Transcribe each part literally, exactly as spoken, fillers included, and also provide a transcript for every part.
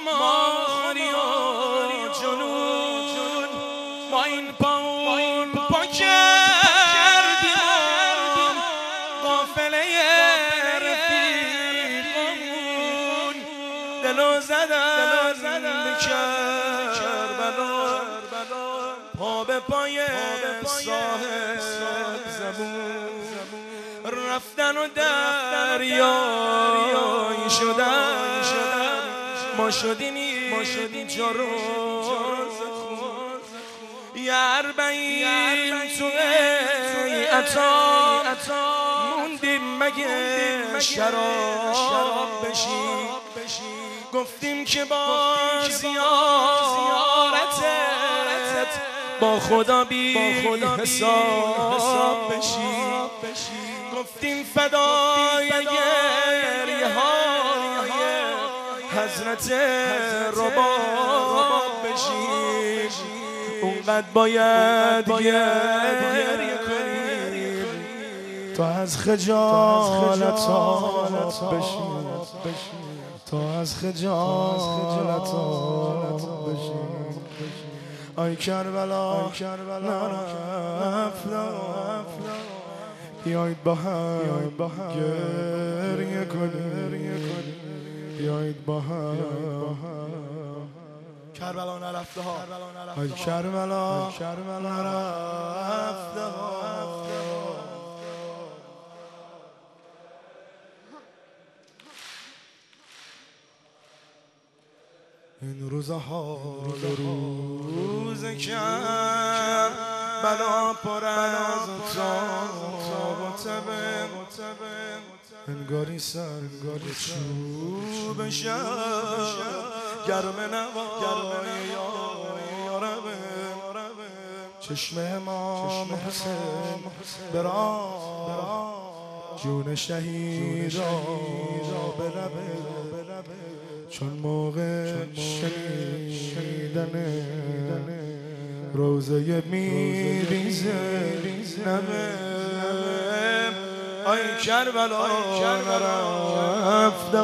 خماری و جنون ما این پاون پا کردیم قافله رفیقمون دلو زدن به کربلا پا به پای صاحب زبون رفتن و دریایی شدن ما شدیم جروز یه اربعین تو عطا موندیم مگه شراب بشیم گفتیم که با زیارتت با خدا بی حساب بشیم گفتیم فدای گریه های حضرت رباب بشیم اونقدر باید گریه کنیم تا از خجالت بشیم تا از خجالت بشیم آی کربلا نرفتم بیایید با هم گریه کنیم بیایید با هم کربلا نرفته ها آی کربلا نرفته ها این روزها روز کربلا پر از تاب و تبه انگاری سنگاری چوب شب گرم نوای یاربه چشم امام حسین برا جون شهید را بلبه چون موقع شنیدن روزه میریزه نبه آی کربلا نرفته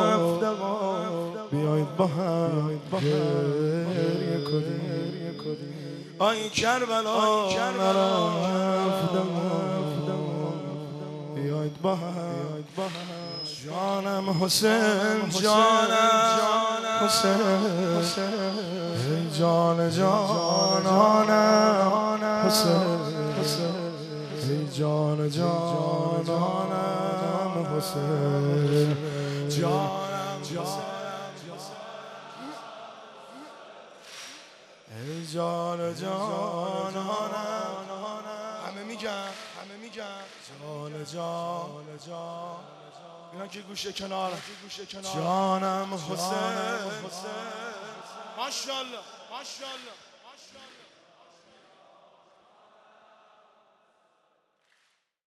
بیایید با هم گریه کنیم آی کربلا نرفته بیایید با هم جانم حسین جانم حسین ای جان جانانم حسین ای جان جانانم حسین جانم ای جان جانانم همه میگن همه میگن جان جان جان اینا که گوشه کنار جانم حسین ماشاءالله ماشاءالله